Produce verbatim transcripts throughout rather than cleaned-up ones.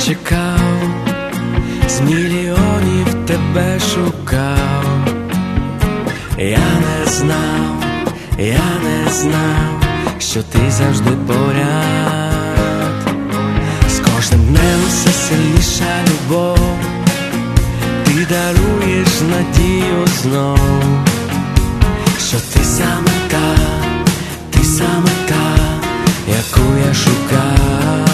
чекав, з мільйонів тебе шукав. Я не знав, я не знав, що ти завжди поряд. З кожним днем все сильніша любов, ти даруєш надію знов, що ти саме та, ти саме та, яку я шукав.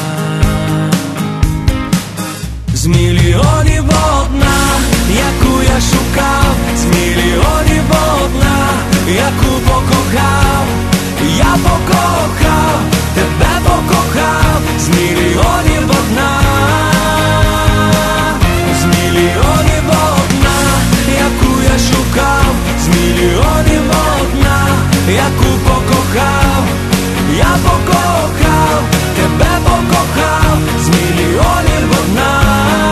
З мільйонів одна, яку я шукав, з мільйонів одна, яку покохав. Я покохав, тебе покохав, з мільйонів одна, з мільйонів одна, яку я шукав, з мільйонів одна, яку покохав. Я покохав, тебе покохав, з мільйонів одна.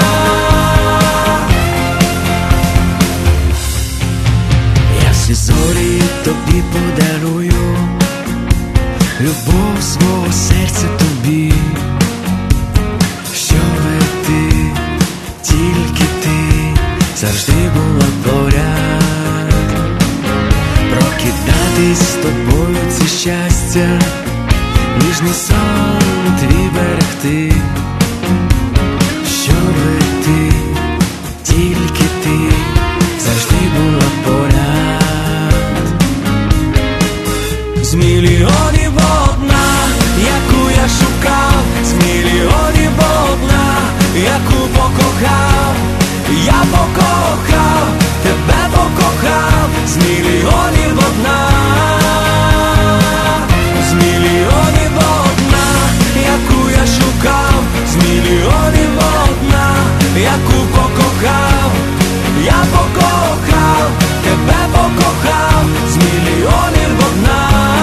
Я всі зорі тобі подарую, любов свого серця тобі, щоби ти, тільки ти завжди була поряд. Прокидатись з тобою це щастя, ніжний сон твій берегти, щоби ти, тільки ти завжди була поряд. З мільйонів одна, яку я шукав, з мільйонів одна, яку покохав. Я покохав, тебе покохав, з мільйонів одна, з мільйонів одна, яку я шукав, з мільйонів одна, яку покохав. Я покохав, тебе покохав, з мільйонів одна.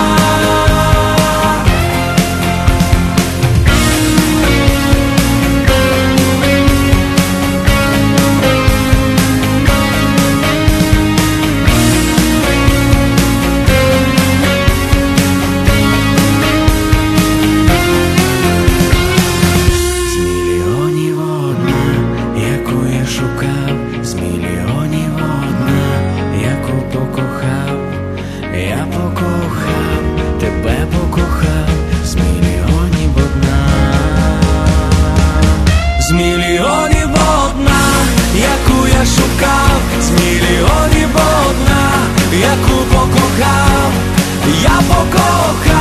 З мільйонів одна, яку я шукав, з мільйонів одна, яку покохав. Я покохав.